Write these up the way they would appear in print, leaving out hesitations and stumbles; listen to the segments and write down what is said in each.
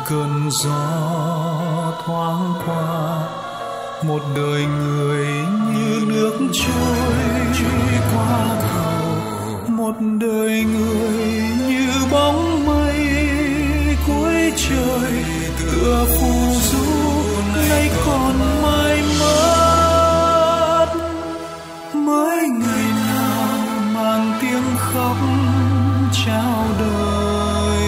cơn gió thoáng qua, một đời người như nước trôi qua cầu, một đời người như bóng mây cuối trời, tựa phù du nay còn mai mất. Mới ngày nào mang tiếng khóc chào đời,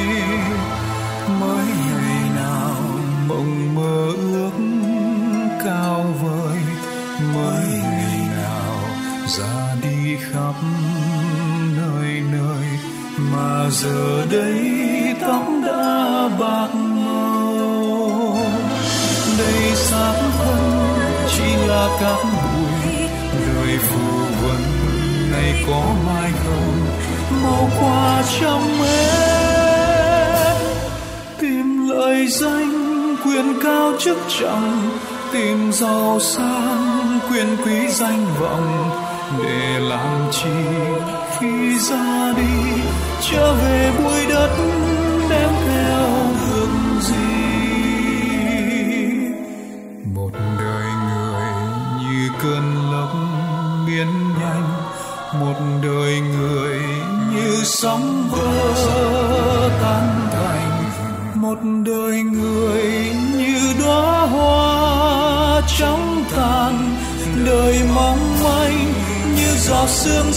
mới ngày nào mộng mơ ước cao vời, mới ngày nào ra đi khắp nơi nơi, mà giờ đây tóc đã bạc màu. Đây xác thân chỉ là cát bụi, đời phù vân này có mai không, mau qua trong hết. Tìm lợi danh quyền cao chức trọng, tìm giàu sang quyền quý danh vọng, để làm chi khi ra đi trở về bụi đất đem theo được gì. Một đời người như cơn lốc biến nhanh, một đời người như sóng vỡ tan thành, một đời người như đóa hoa trong tàn, đời mong manh như giọt sương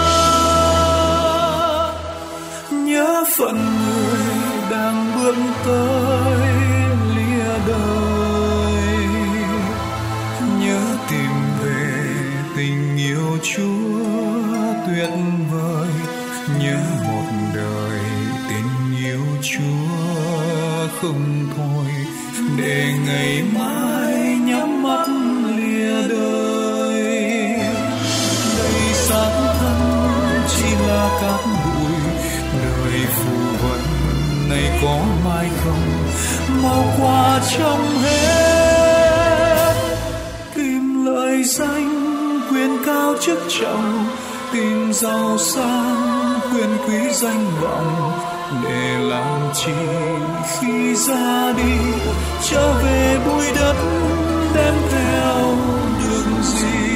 sớm. Nhớ phận người đang bước tới lìa đời, nhớ tìm về tình yêu Chúa tuyệt vời, nhớ một đời tình yêu Chúa không thôi, để ngày mai nhắm mắt lìa đời. Đây xác thân chỉ là cát bụi, đời phù vân này có mai không, mau qua trong hết. Tìm lợi danh quyền cao chức trọng, tìm giàu sang quyền quý danh vọng, để làm chi khi ra đi trở về bụi đất đem theo được gì.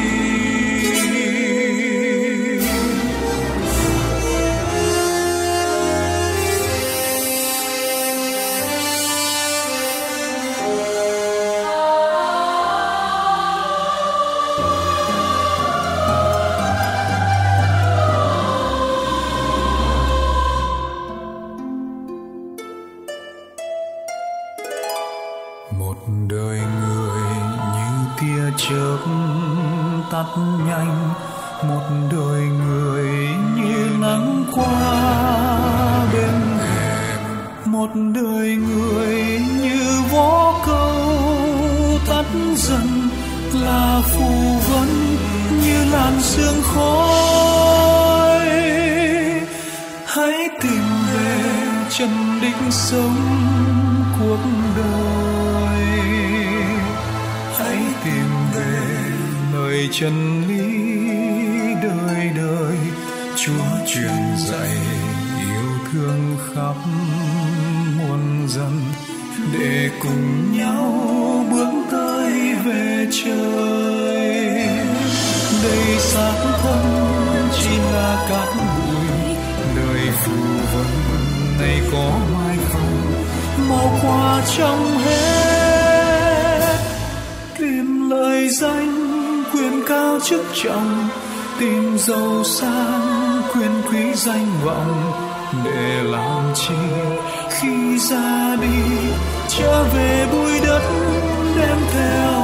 Một đời người như tia chớp tắt nhanh, một đời người như nắng qua bên thềm, một đời người như vó câu tắt dần, là phù vân như làn sương khói. Hãy tìm về chân đích sống cuộc đời, hãy tìm về nơi chân lý đời đời. Chúa truyền dạy yêu thương khắp muôn dân, để cùng nhau bước tới về trời. Đây xác thân chỉ là cát bụi, đời phù vân này có mai không, mau qua trong hết. Tìm lợi danh quyền cao chức trọng, tìm giàu sang quyền quý danh vọng, để làm chi khi ra đi trở về bụi đất đem theo